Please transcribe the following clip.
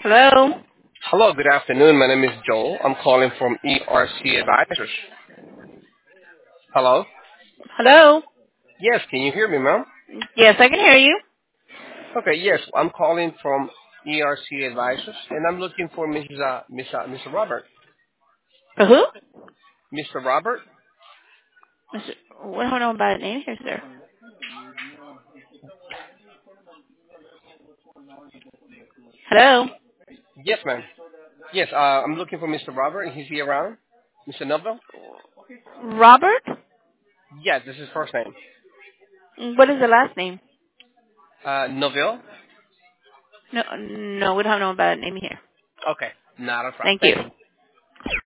Hello? Hello, good afternoon. My name is Joel. I'm calling from ERC Advisors. Hello? Hello? Yes, can you hear me, ma'am? Yes, I can hear you. Okay, yes, I'm calling from ERC Advisors, and I'm looking for Mr. Robert. For who? Mr. Robert? Mr. What do I know about a name here, sir? Hello? Yes, ma'am. Yes, I'm looking for Mr. Robert. Is he around? Mr. Neville? Robert? Yes, this is his first name. What is the last name? Neville? No, we don't know about a name here. Okay, not a problem. Thank Thank you. you.